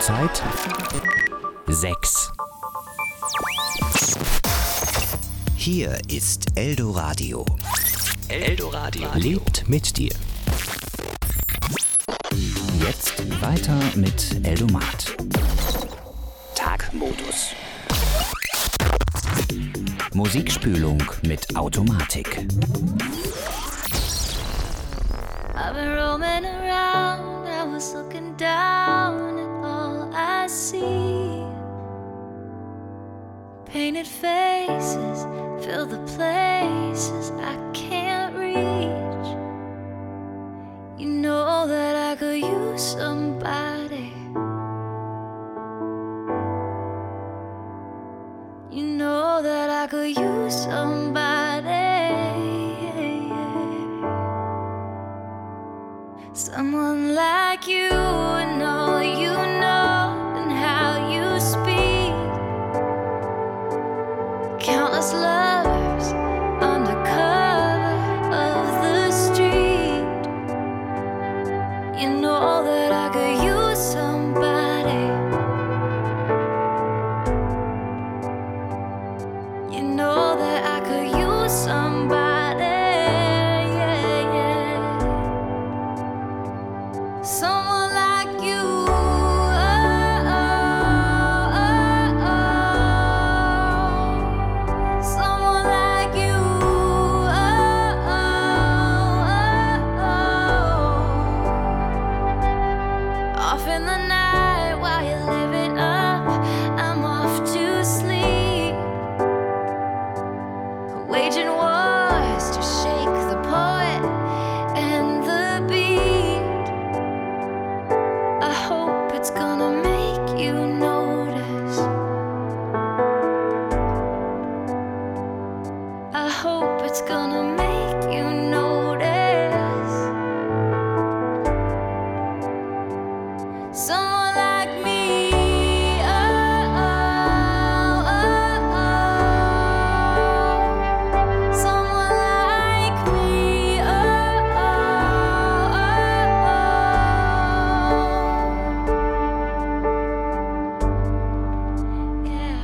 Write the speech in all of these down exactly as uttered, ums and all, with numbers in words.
Uhrzeit sechs. Hier ist Eldoradio. Eldoradio lebt mit dir. Jetzt weiter mit Eldomat. Tagmodus. Musikspülung mit Automatik. I've been roaming around, I was looking down at all I see. Painted faces fill the places I can't reach. You know that I could use somebody. You know that I could use somebody. Someone like you and all you know and how you speak. Countless lovers under cover of the street. You know that I could use somebody. You know that I could use somebody. Yeah, yeah. Someone like you. Oh, oh, oh, oh. Someone like you. Oh, oh, oh, oh. Off in the night while you're living up, I'm off to sleep. Waging wars to shake the poet and the beat. I hope it's gonna make you notice. I hope it's gonna make you notice. Someone like me. Oh, oh, oh, oh. Someone like me. Oh, oh, oh, oh. Yeah.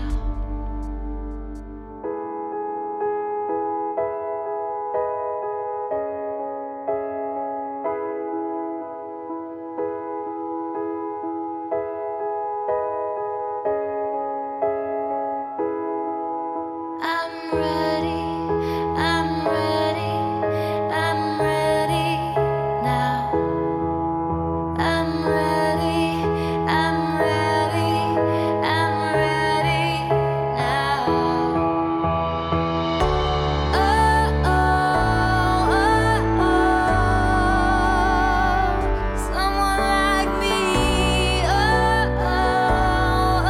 I'm ready, I'm ready, I'm ready now. I'm ready, I'm ready, I'm ready now. Oh, oh, oh, oh. Someone like me. Oh, oh, oh,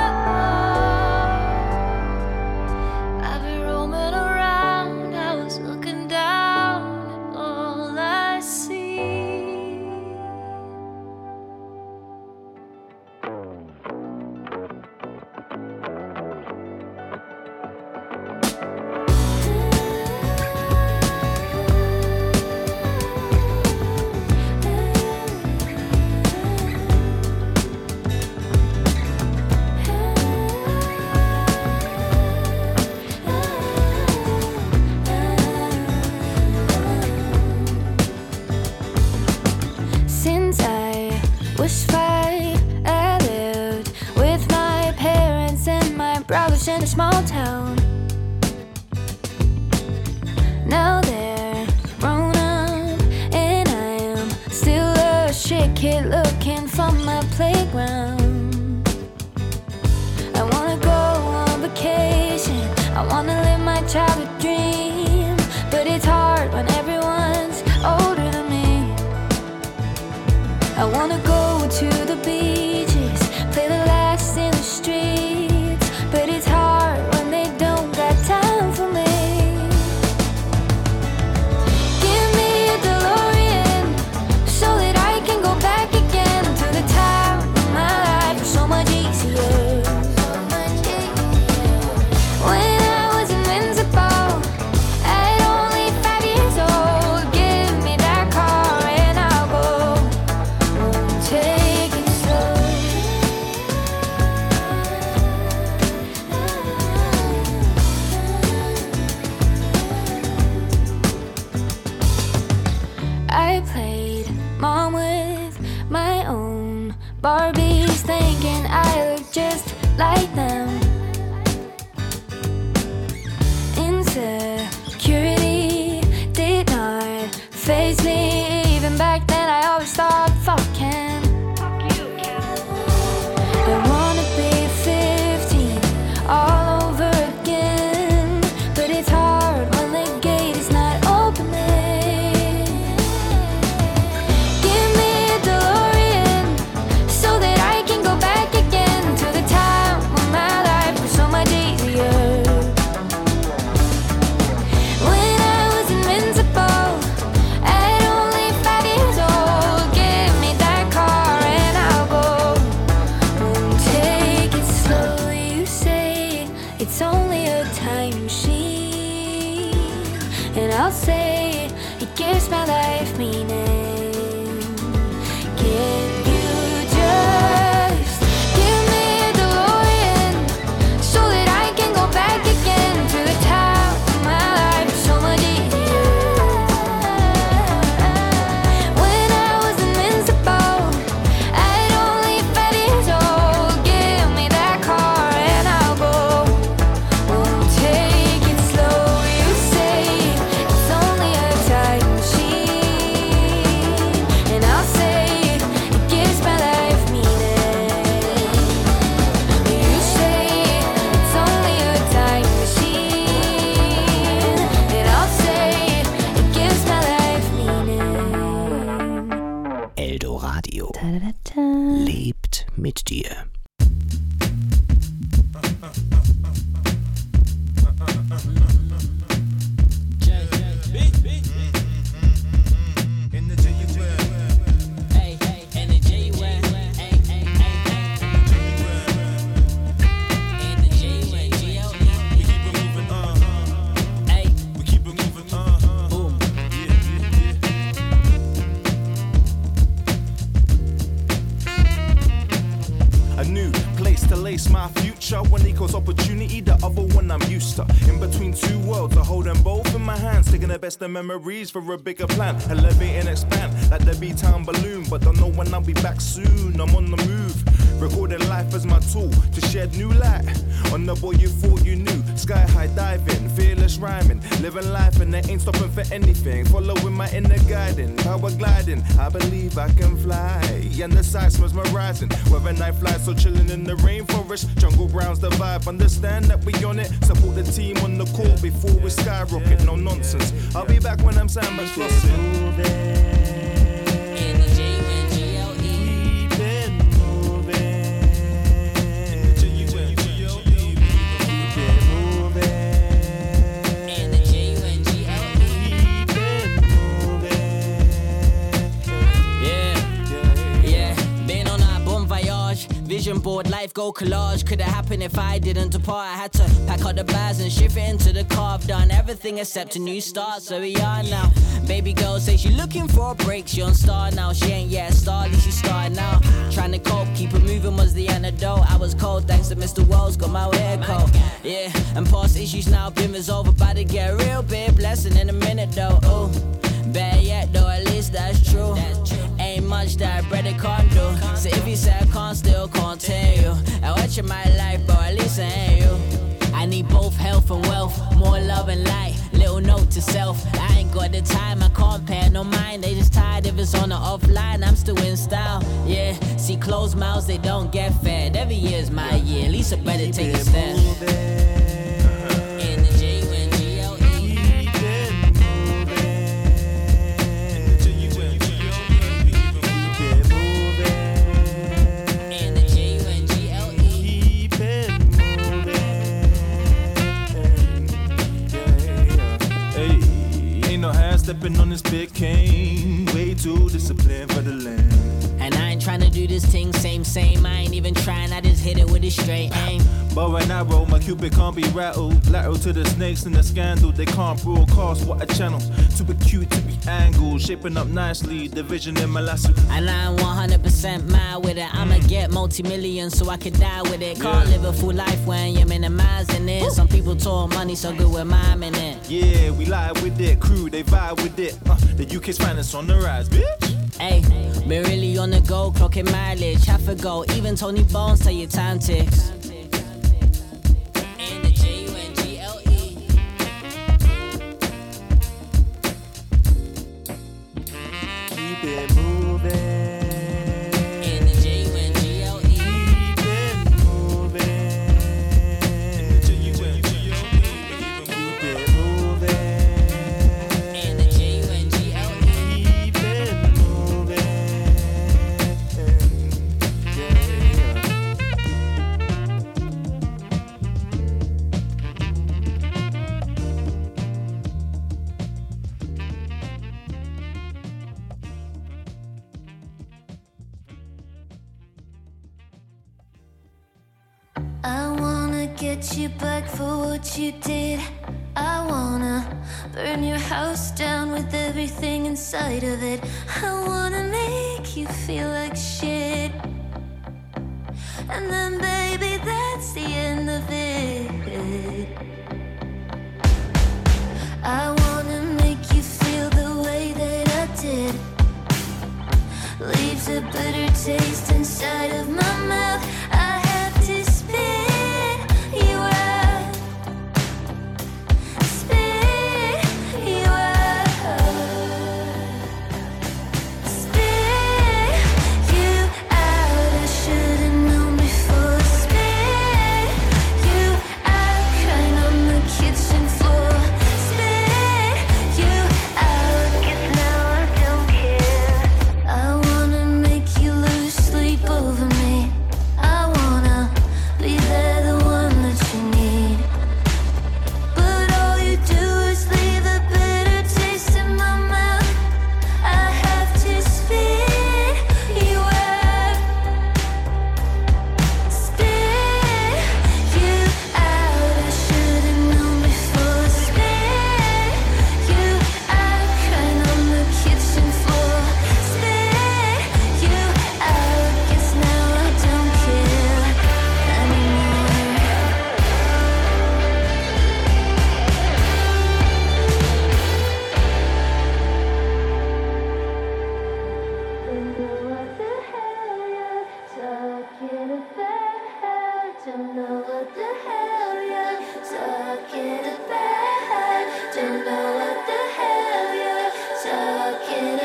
oh. I've been roaming around, I was looking down at all I see. Since I was five, I lived with my parents and my brothers in a small town. Now they're grown up, and I am still a shit kid looking for my playground. I wanna go on vacation, I wanna live my childhood dream, but it's hard when everyone's older than me. I wanna go to the beaches, play the last in the streets, but it's hard when they don't got time for me. Give me a DeLorean so that I can go back again to the time of my I played mom with my own Barbies, thinking I look just like them. Insecurity did not faze me. Even back then I always thought, fucking I wanna be fifteen all over again, but it's hard when the gate is not opening. Give me a DeLorean so that I can go back again to the time when my life was so much easier. When I was invincible at only five years old, give me that car and I'll go. Won't take it slow, you say it's only a time machine, and I'll say it gives my life meaning. Can you just give me a DeLorean so that I can go back again to the time when my life was so much easier? When I was invincible at only five years old, give me that car and I'll go. Won't take it slow, you say it's only a time machine, and I'll say it gives my life meaning. You say it's only a time machine, and I'll say it gives my life meaning. Eldoradio Ta-da-da-ta. lebt mit dir. A new place to lace my future. One equals opportunity, the other one I'm used to. In between two worlds, I hold them both in my hands, taking the best of memories for a bigger plan. Elevate and expand like the B-Town balloon, but don't know when I'll be back soon. I'm on the move, recording life as my tool to shed new light on the boy you thought you knew. Sky high diving, fearless rhyming, living life and they ain't stopping for anything. Following my inner guiding, power gliding. I believe I can fly, and the sights mesmerizing. Whether night flies, so chilling in the rainforest, jungle grounds the vibe. Understand that we on it. Support the team on the court before we skyrocket. No nonsense. I'll be back when I'm sandwich flossing. Vision board, life go collage. Could have happened if I didn't depart. I had to pack out the bags and shift it into the car. I've done everything except a new start, so we are now. Baby girl say she looking for a break. She on star now, she ain't yet started, she started now. Trying to cope, keep it moving was the antidote. I was cold thanks to Mister Wells, got my hair cold. Yeah, and past issues now been resolved. About to get a real big blessing in a minute though. Oh, bad yet though, at least that's true. Ain't much that bread it can't do. So if you say I can't, still can't tell you. I watch in my life, but at least I ain't you. I need both health and wealth, more love and light. Little note to self, I ain't got the time, I can't pay no mind. They just tired if it's on or offline, I'm still in style. Yeah, see closed mouths, they don't get fed. Every year's my year, at least I better take a step. Stepping on this big cane, way too disciplined for the land. And I ain't trying to do this thing same, same. I ain't even trying, I just hit it with a straight aim. But when I roll, my cupid can't be rattled. Lateral to the snakes and the scandal, they can't broadcast what a channel. too acute to be angled, shaping up nicely, the vision in my lasso. And I'm one hundred percent mad with it. I'ma get multi-millions so I can die with it. Can't Yeah. live a full life when you're minimizing it. Some people talk money so good with miming it. Yeah, we lie with it, crew, they vibe with it. Uh, the U K's finest on the rise, bitch. Ayy, been really on the go, clocking mileage. Half a go, even Tony Bones tell you time ticks. And the J U N G L E. Keep it moving. Get you back for what you did. I wanna burn your house down with everything inside of it. I wanna make you feel like shit. And then baby, that's the end of it. I wanna make you feel the way that I did. Leaves a bitter taste inside of my mouth. I have to spit you out, spit you out, spit you out. I should've known before. Spit you out, crying on the kitchen floor. Spit you out, 'cause now I don't care. I wanna make you lose sleep over me. I wanna be there, the one that you need. But all you do is leave a bitter taste in my mouth. I have to spit you out, spit you out. I should've known before. Spit you out, crying on the kitchen floor. Spit you out, 'cause now I don't care anymore. Don't know what the hell you're talking about. Don't know what the hell you're talking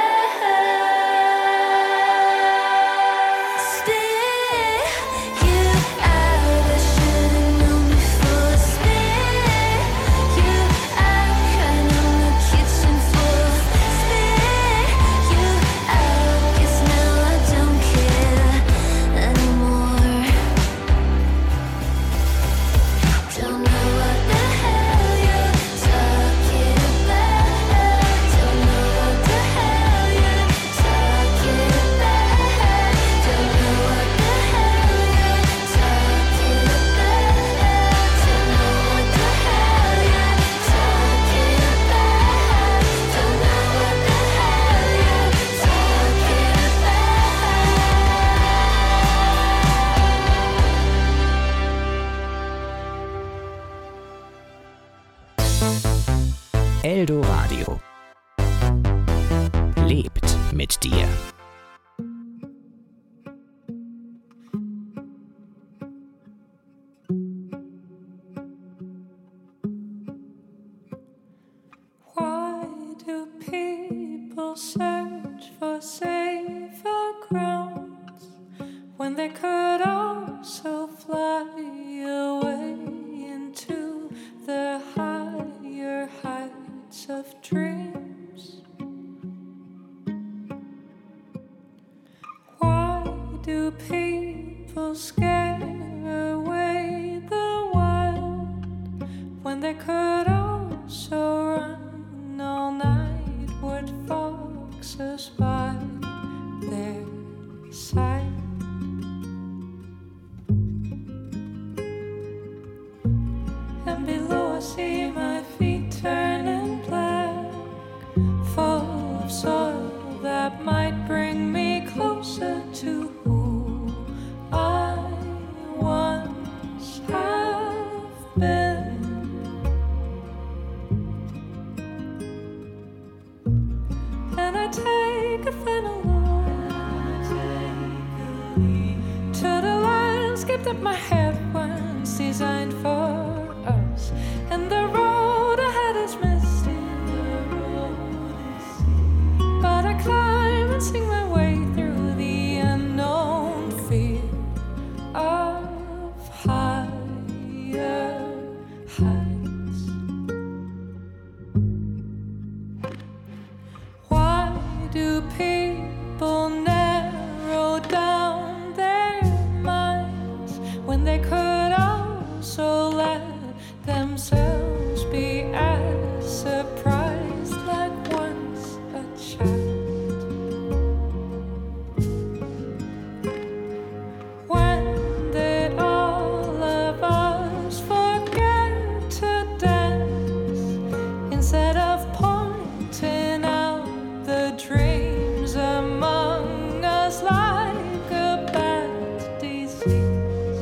about. Spit you out, I should've known before. Spit you out, crying on the kitchen floor. Spit you out, 'cause now I don't care anymore. Don't know what the hell you're talking about. Don't know what the hell you're talking about. Don't know what the hell you're talking about. Don't know what the hell you're talking about. Don't know what the hell you're Eldo Radio. Lebt mit dir. Why do people search for safer grounds when they could also fly away into the higher heights of dreams? Why do people scare away the wild when they could also run all night? Would foxes by their side? And below I see my feet turning black I take a final look to the landscape that my head once designed for us, and the road ahead is misty, but I climb and sing my way through the unknown fear of higher heights. Why do people narrow down their minds when they could also let themselves be as surprised like once a child? When did all of us forget to dance instead of pointing out the dreams among us like a bad disease?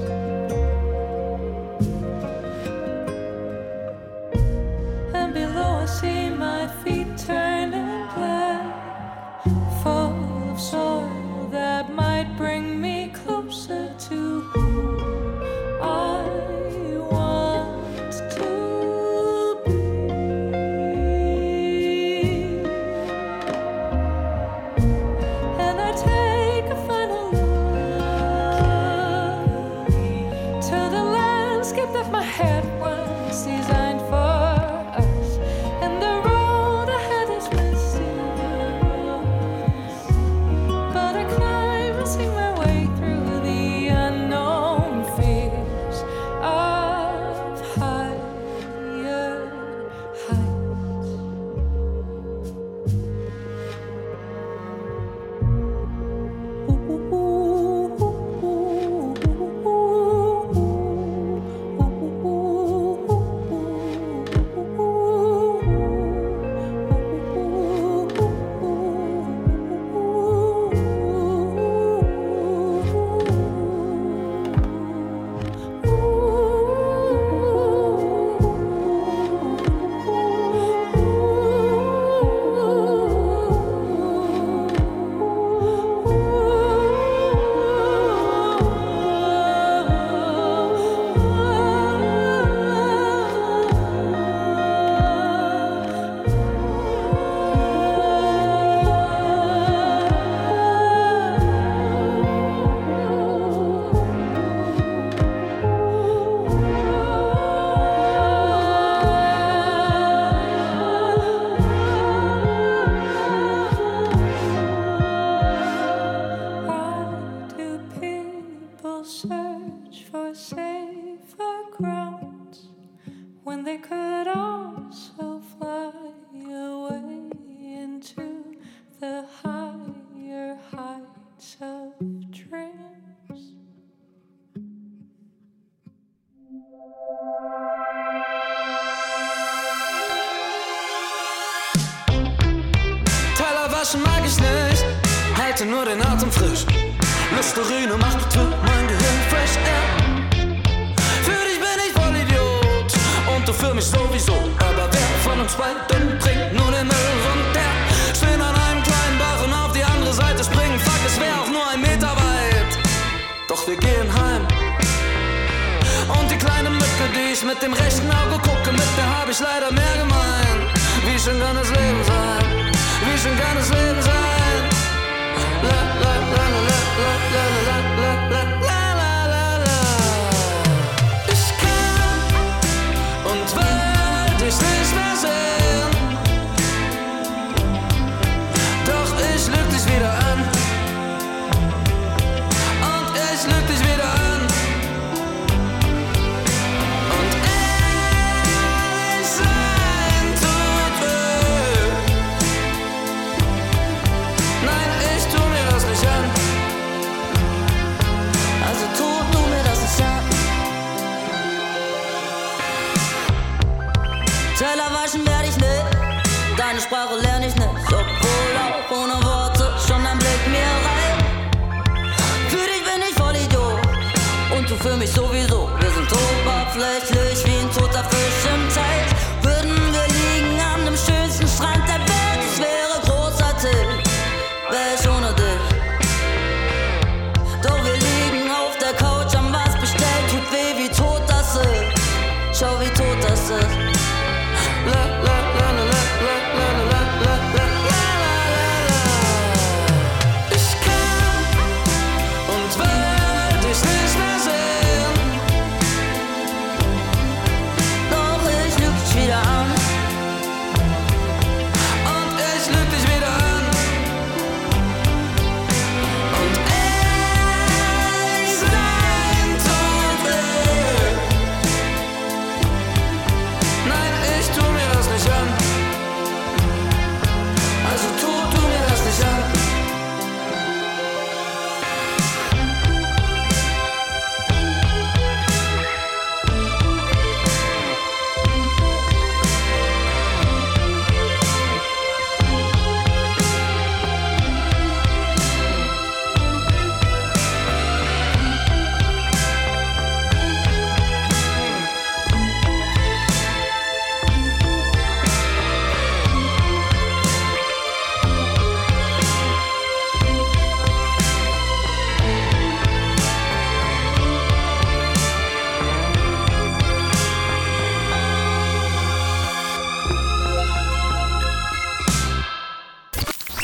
And below I see my feet turning black, full of soil that might bring me closer to who I want to be. And I take a final look to the landscape that my head once designed for us, and the road ahead is misty, but I climb and sing my way through the unknown fears of higher heights. Why do people search for safer grounds when they could also fly away into the higher heights of dreams? Teller waschen mag ich nicht, halte nur den Atem frisch. Listerine macht für mein Gehirn fresh air. Für dich bin ich voll Idiot und du für mich sowieso. Aber wer von uns beiden bringt nur den Müll runter? Stehen an einem kleinen Bach und auf die andere Seite springen. Fuck, es wär auch nur ein Meter weit. Doch wir gehen heim. Und die kleine Mücke, die ich mit dem rechten Auge gucke, mit der hab ich leider mehr gemein. Wie schön kann das Leben sein? Wie schön kann das Leben sein? La la la la la la la la la la la la. Ich kann und will dich nicht mehr sehen, doch ich lüg dich wieder an und ich lüg dich wieder an. Und ehrlich sein tut weh. Nein, ich tu mir das nicht an. Also tu du mir das nicht an. Teller waschen werd ich nicht, deine Sprache lerne ich nicht, obwohl auch ohne Worte schon ein Blick mir reicht. Für dich bin ich voll Idiot und du für mich sowieso. Wir sind oberflächlich wie ein toter Fisch im Teich. Würden wir liegen an dem schönsten Strand der Welt, es wäre großartig.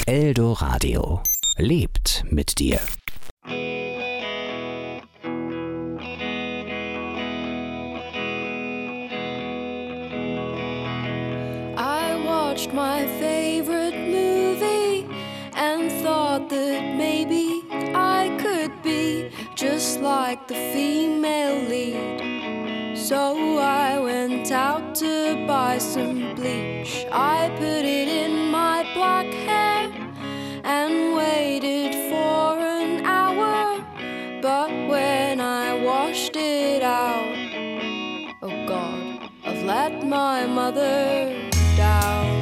Eldoradio. Lebt mit dir. I watched my favorite movie and thought that maybe I could be just like the female lead. So I went out to buy some bleach. I put it in my black hair and waited for an hour. But when I washed it out, oh God, I've let my mother down.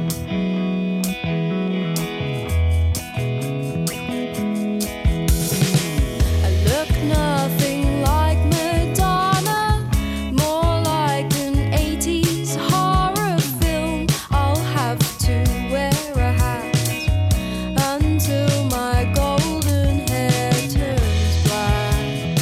Nothing like Madonna, more like an eighties horror film. I'll have to wear a hat until my golden hair turns black.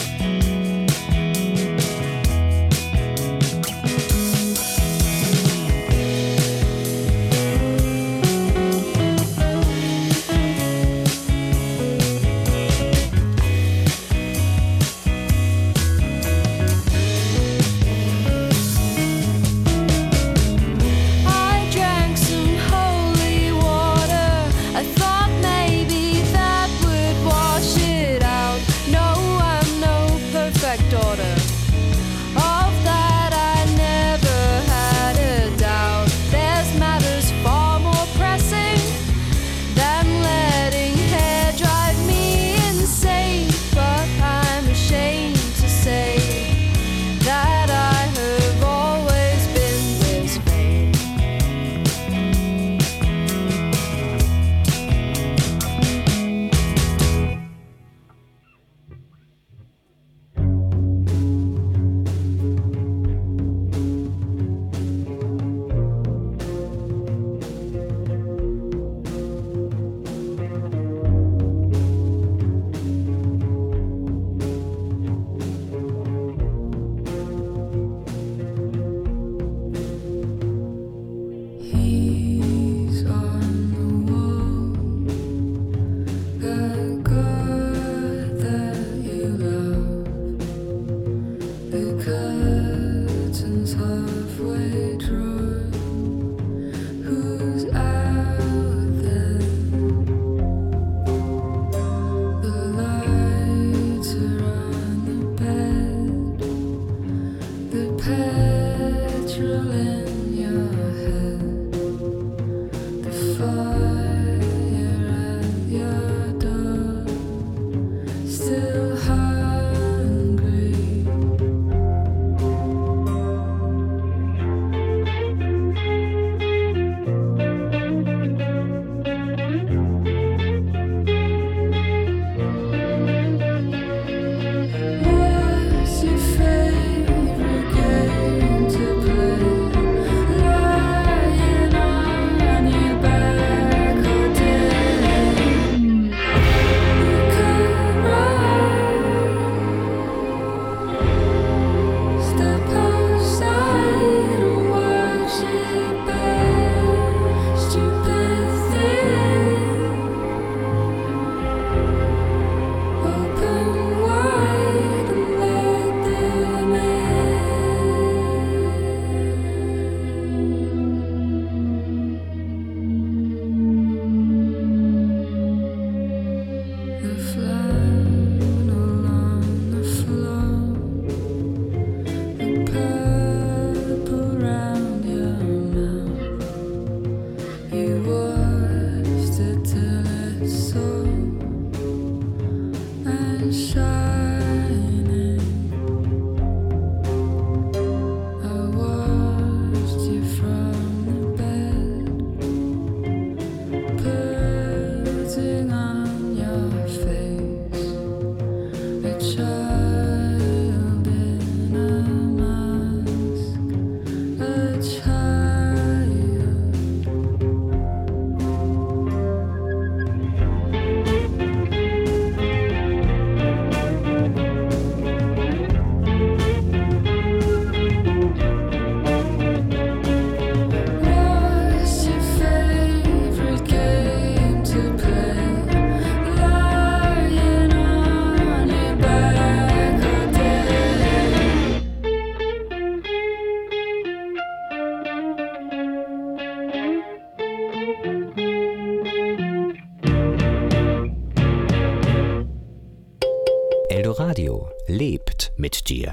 Eldoradio lebt mit dir.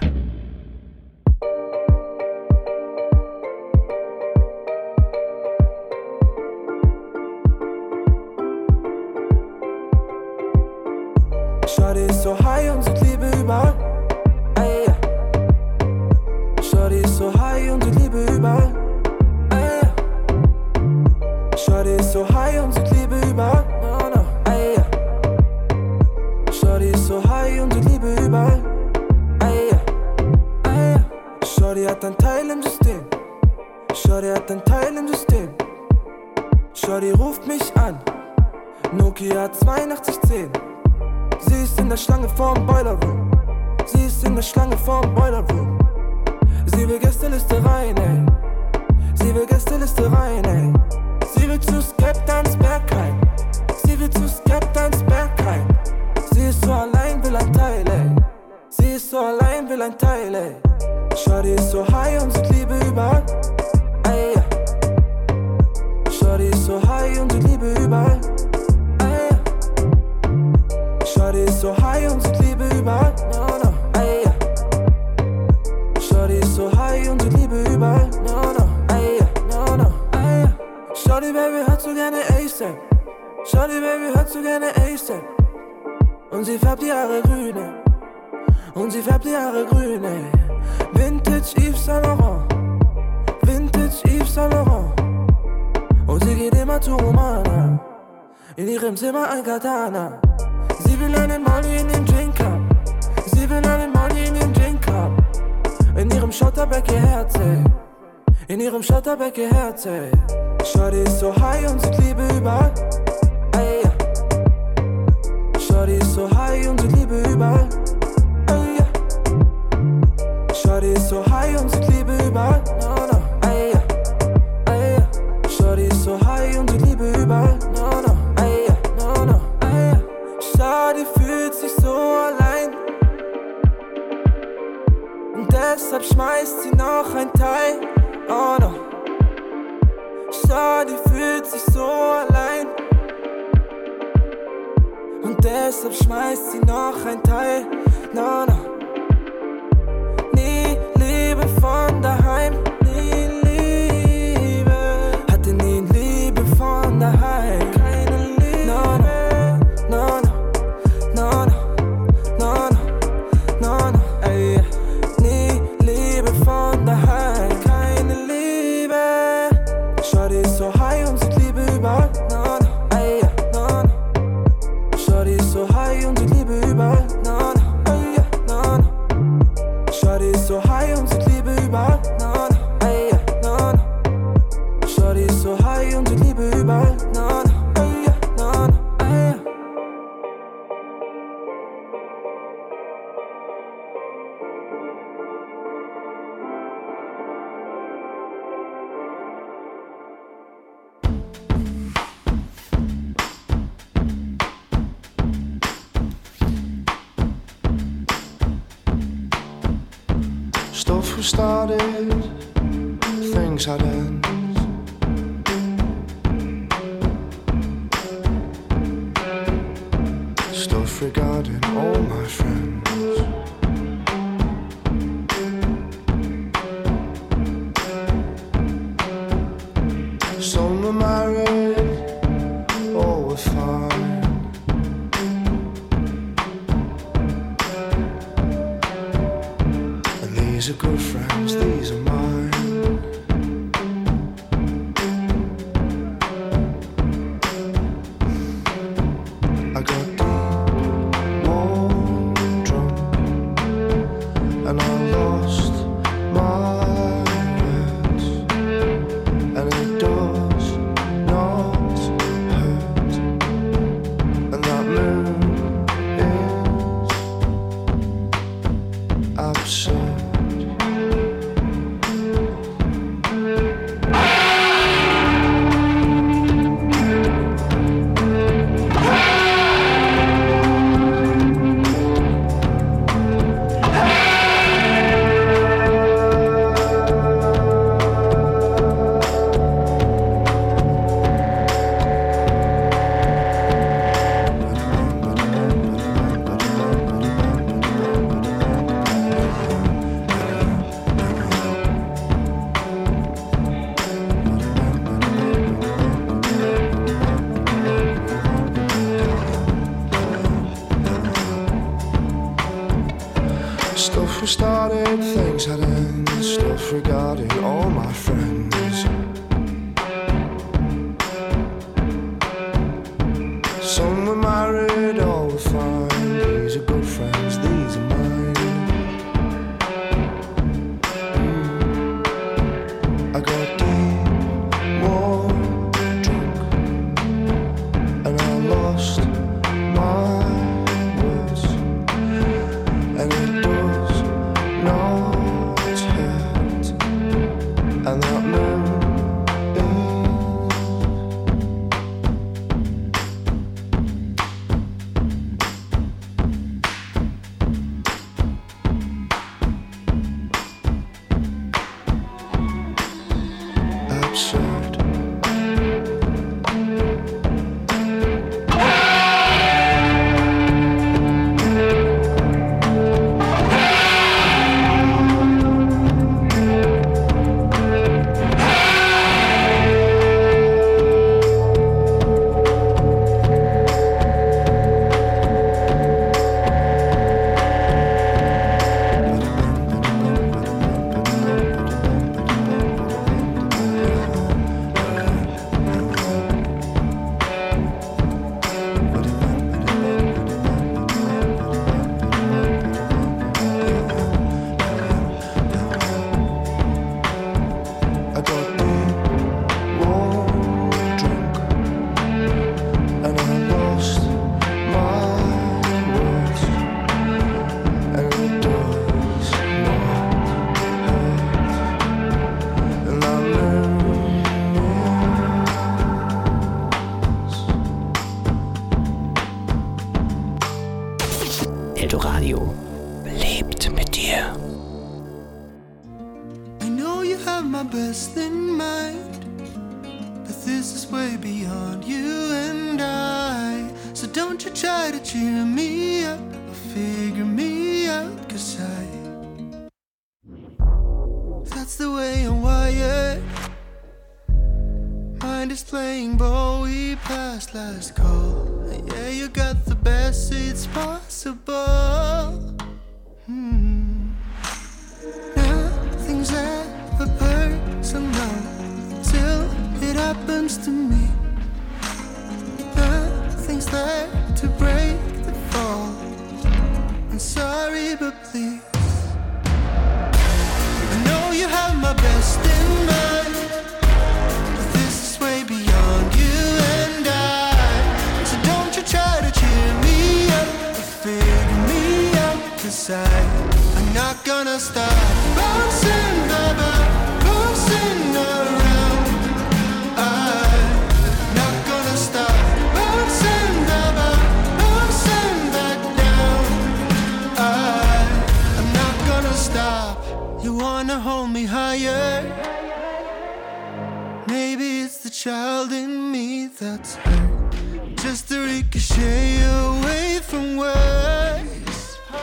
Shorty ist so high und sieht Liebe überall. Ey, yeah. Shorty ist so high und sieht Liebe überall. Ey, yeah. Shorty ist so high und sieht Liebe überall. No, no. Ey, yeah. Shorty ist so high und sieht Liebe überall. Ey, yeah. Ey, yeah. Shorty hat ein Teil im System. Shorty hat ein Teil im System. Shorty ruft mich an. Nokia zweiundachtzig zehn. Sie ist in der Schlange vorm Boiler Room. Sie ist in der Schlange vorm Boiler Room. Sie will Gästeliste rein, ey. Sie will Gästeliste rein, ey. Sie will zu Skeptans Bergheim. Sie will zu Skeptans Bergheim. Sie ist so allein, will ein Teil, ey. Sie ist so allein, will ein Teil, ey. Shorty ist so high und sieht Liebe überall. Ey, yeah. Shorty ist so high und sieht Liebe überall. Shorty ist so high und sieht Liebe überall. No, no, ey, yeah. Shorty ist so high und sieht Liebe überall. No, no, ey, yeah. No, no, ey, yeah. Shorty Baby hört so gerne A$AP. Shorty Baby hört so gerne A$AP. Und sie färbt die Haare grün, ey. Und sie färbt die Haare grün, ey. Vintage Yves Saint Laurent. Vintage Yves Saint Laurent. Und sie geht immer zu Romana. In ihrem Zimmer ein Katana. Sie will einen Molly in den Drink haben. Sie will einen Molly in den Drink haben. In ihrem Schotterbeck ihr Herz, ey. In ihrem Schotterbeck ihr Herz, ey. Shorty ist so high und sieht Liebe überall. Ey, yeah. Shorty ist so high und sieht Liebe überall. Ey, yeah. Shorty ist so high und sieht Liebe überall. No, no. Ey, yeah. Ey, yeah. Shorty ist so high und sieht Liebe überall. No, no. Ey, yeah. No, no. Ey, yeah. Shorty fühlt sich so allein. Und deshalb schmeißt sie noch ein Teil. Oh no. Shorty fühlt sich so allein. Und deshalb schmeißt sie noch ein Teil. No, no. Nie Liebe von daheim. Nie Liebe. Hatte nie Liebe von daheim. Keine Liebe. No, no. No, no. No, no, no, no, no, no, ey. Nie Liebe von daheim, keine Liebe. Shorty ist so high und sieht Liebe überall. No, no, ey, no, no. Shorty ist so high und sieht Liebe überall. No, no, ey, no, no. Shorty ist so high und sieht Liebe überall. No, no, ey, no, no. Shorty ist so high und sieht Liebe überall. No, no, ey, no, no, ey. Stuff we started, things had ends. Stuff regarding all my friends. Some were married, all were fine. And these are good friends, these are mine. I got deep, more drunk, and I lost my words. And it does not hurt. And that moon is absurd. Stuff we started, things had ended, stuff regarding all my friends. Some were married, all were fine. These are good friends, these are mine. Mm. I got deep, warm, drunk, and I lost my words. And it does not hurt. And that moon absurd. I got deep, warm, drunk, and I lost my words. And it does not hurt. And I Eldoradio lebt mit dir. I know you have my best in mind, but this is way beyond you and I. So don't you try to cheer me up or figure me out, 'cause I, that's the way I'm wired. Mind is playing Bowie past last call. Yeah, you got the best seats possible. Hmm. Nothing's ever personal till it happens to me. Nothing's there to break the fall. I'm sorry, but please, I know you have my best in mind, but this is way beyond you and I. So don't you try to cheer me up or figure me out, 'cause I, I'm not gonna stop bouncing, baby, bouncing around. I'm not gonna stop bouncing, baby, bouncing back down. I, I'm not gonna stop. You wanna hold me higher? Maybe it's the child in me that's hurt, just to ricochet away from words.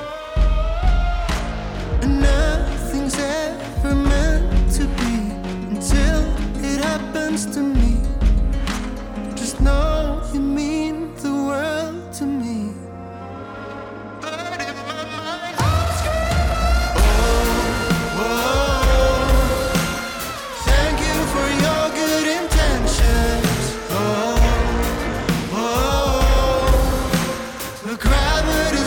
And nothing's ever meant to be until it happens to me. Just know you mean the world to me. But in my mind, I'm screaming. Oh, oh, thank you for your good intentions. Oh, oh, the gravity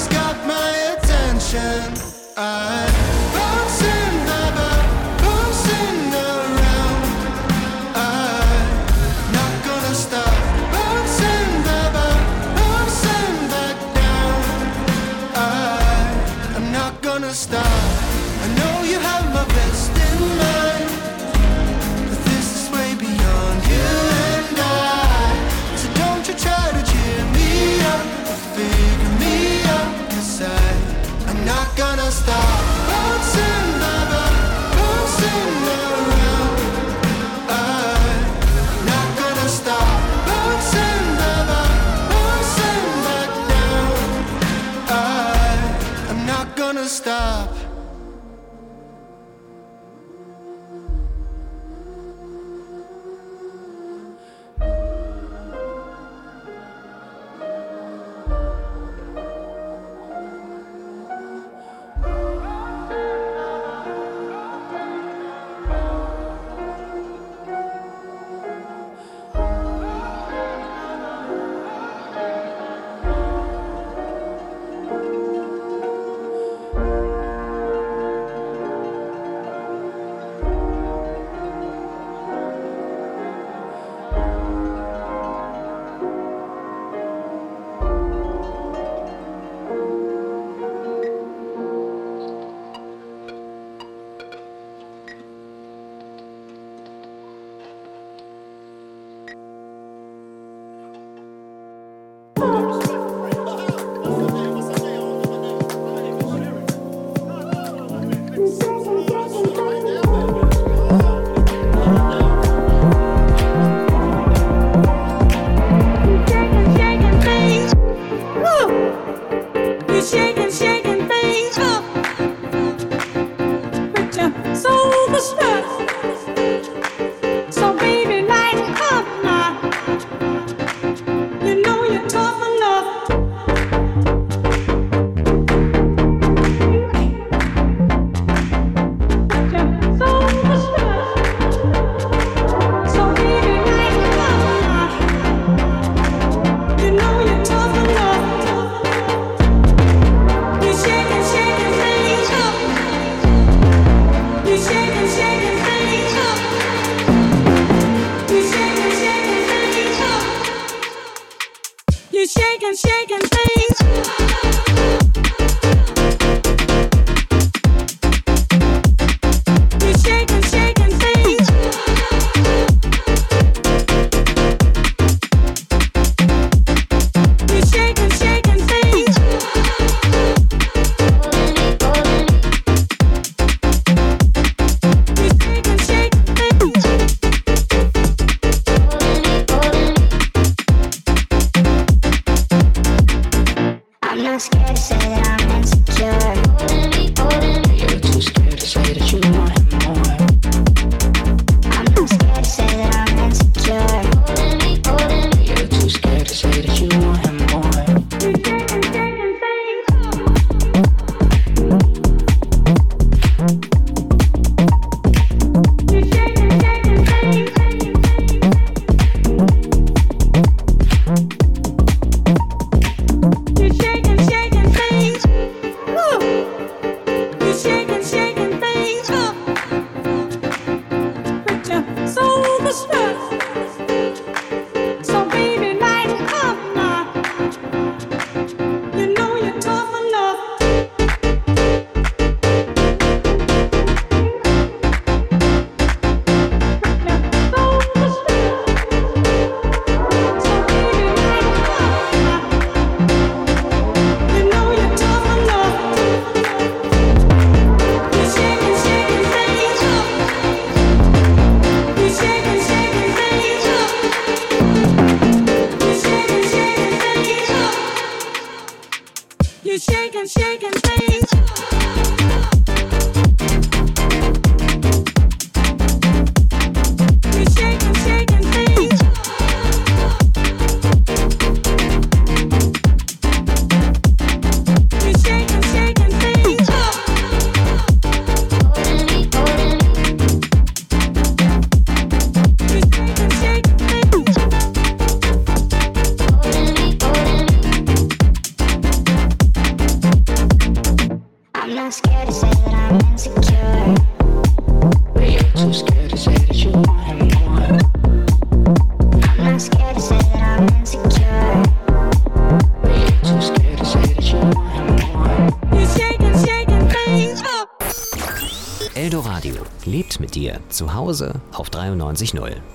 Eldoradio lebt mit dir zu Hause auf dreiundneunzig Komma null.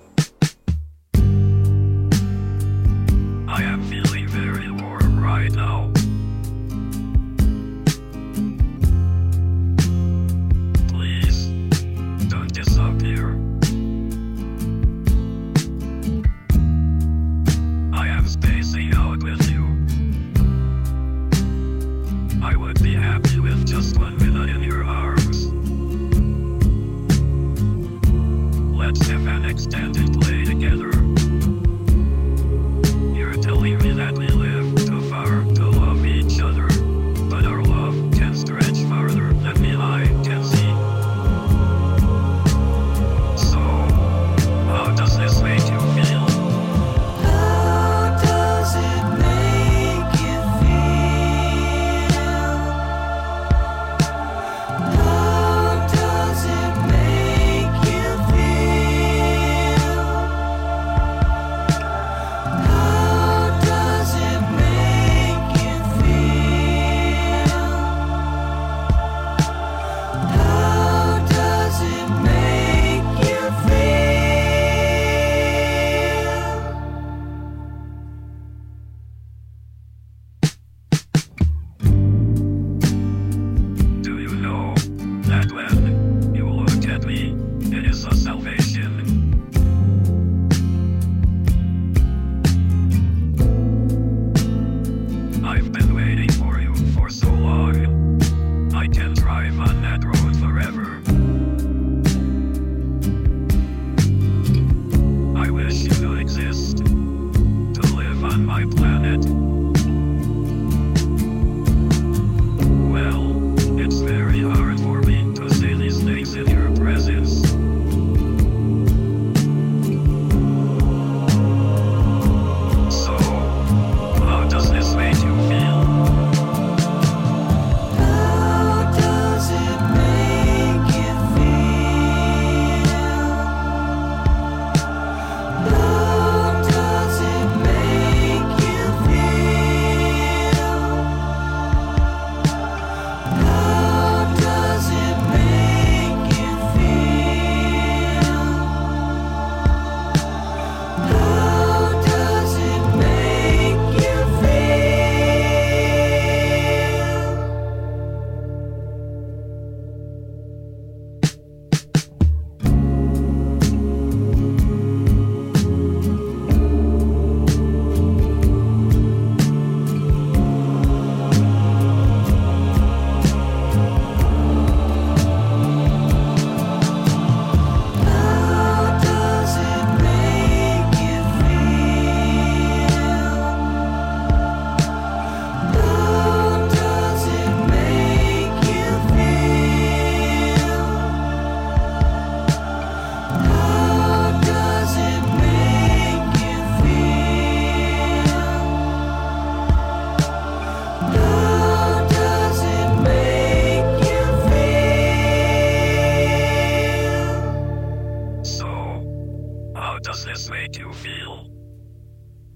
I am feeling very warm right now. Please, don't disappear. I am spacing out with you. I would be happy with just one minute in your arms. Let's have an extended play together. You're telling me that we live too far to love each other, but our love can stretch farther than the eye can see. So, how does this make you feel? How does it make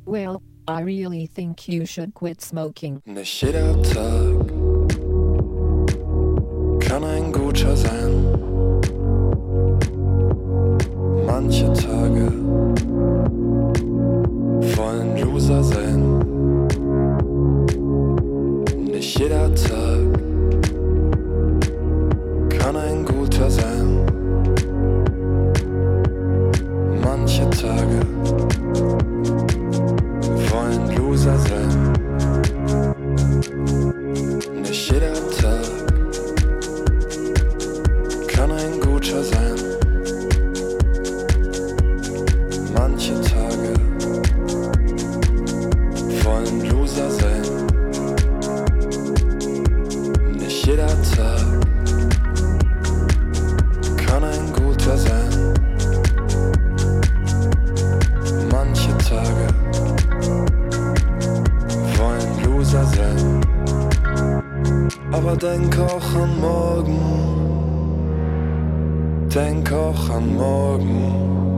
Well, I really think you should quit smoking. Nicht jeder Tag kann ein guter sein. Manche Tage wollen Loser sein. Nicht jeder Tag kann ein guter sein. Manche Tage wollen Loser sein. Nicht jeder Tag kann ein guter sein. Manche Tage wollen Loser sein. Nicht jeder Tag kann ein guter sein. Manche Tage wollen Loser sein. Aber denk auch an morgen. Denk auch an morgen.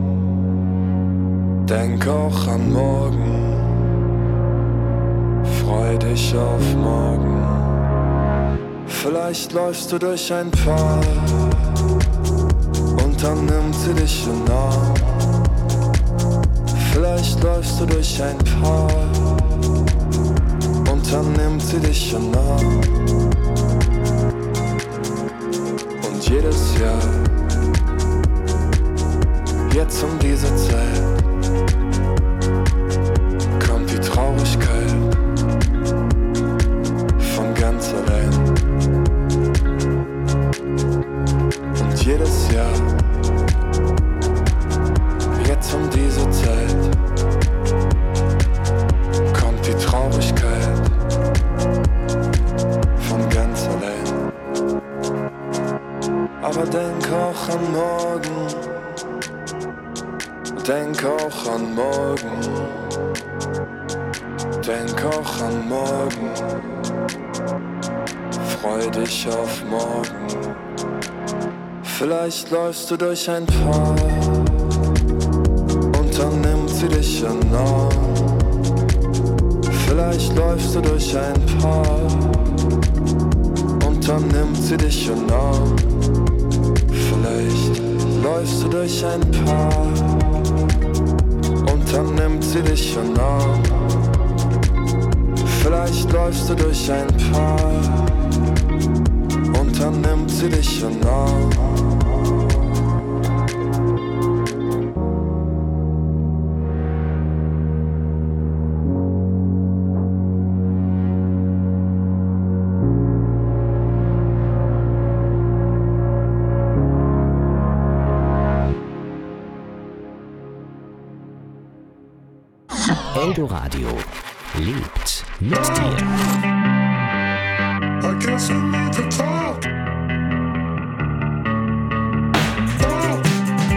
Denk auch an morgen. Freu dich auf morgen. Vielleicht läufst du durch ein Park und dann nimmt sie dich in den Arm. Vielleicht läufst du durch ein Park und dann nimmt sie dich in den Arm. Und jedes Jahr, jetzt um diese Zeit, kommt die Traurigkeit von ganz allein. Und jedes Jahr, jetzt um diese Zeit, kommt die Traurigkeit von ganz allein. Aber denk auch an morgen. Denk auch an morgen. Denk auch an morgen. Freu dich auf morgen. Vielleicht läufst du durch ein Park und dann nimmt sie dich in den Arm. Vielleicht läufst du durch ein Park und dann nimmt sie dich in den Arm. Vielleicht läufst du durch ein Park und dann nimmt sie dich in den Arm. Vielleicht läufst du durch ein Park und dann nimmt sie dich in den Arm. Eldoradio lebt mit dir. I guess we need to talk. Talk.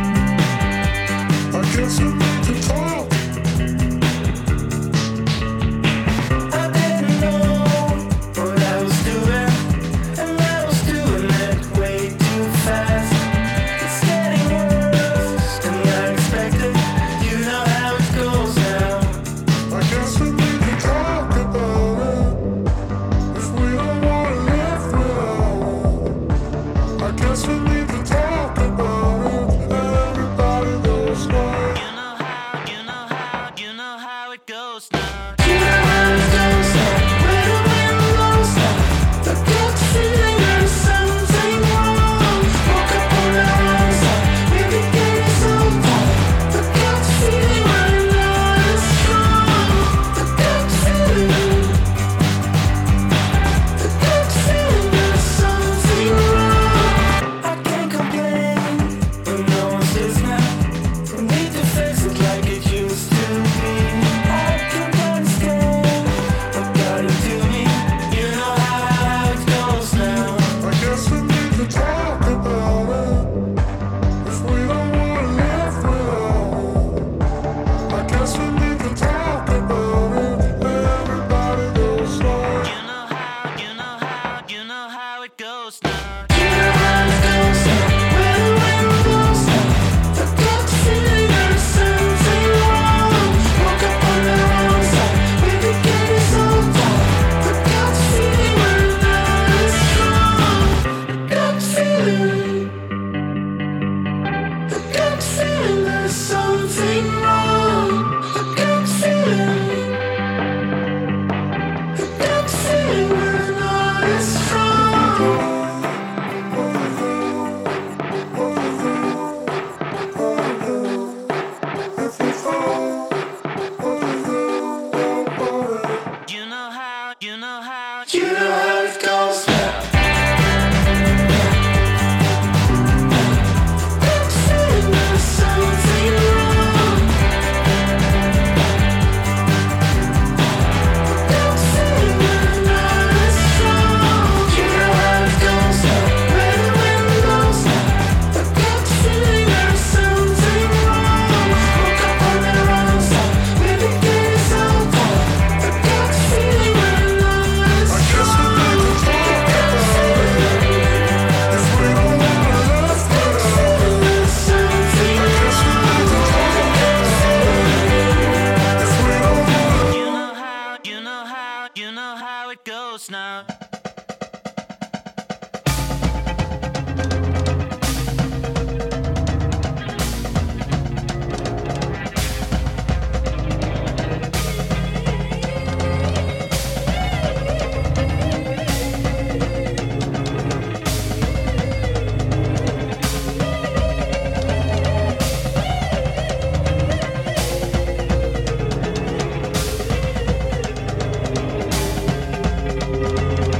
I guess we need to talk. I didn't know what I was doing, and I was doing it way too fast. It's getting worse than I expected. You know how it goes now. I guess we need to talk about it. If we don't wanna live without it, I guess we need to talk about it. Everybody goes now. You know how, you know how, you know how it goes now. You know how it goes now. Where the wind blows now. The gut feeling that something wrong. Woke up on the wrong side. Maybe getting something. The gut feeling I know is strong. The gut feeling. The gut feeling that something wrong. I can't complain when no one's listening. We need to fix it like it used to be. I can close now. Thank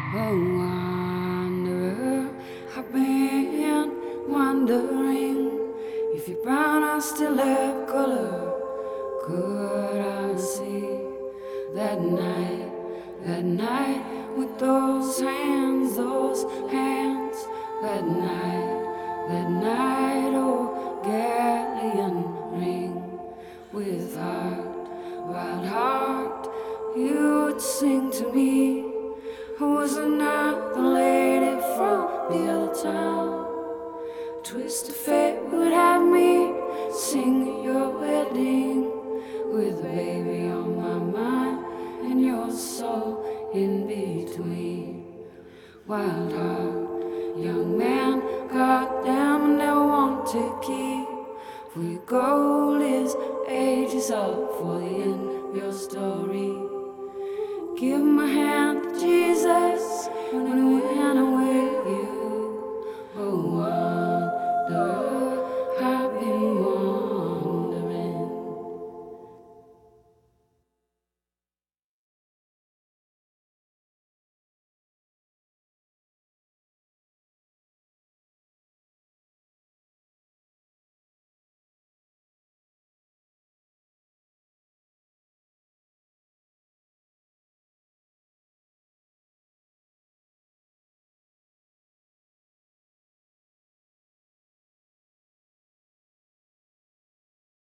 A wanderer, I've been wondering if you're brown, I still have color. Could I see that night, that night with those hands, those hands, that night, that night, oh, galleon ring with heart, wild heart, you would sing to me. Was it not the lady from the other town? Twist of fate would have me sing at your wedding, with a baby on my mind and your soul in between. Wild heart, young man, goddamn, I never want to keep. For your goal is ages up for the end of your story. Give my hand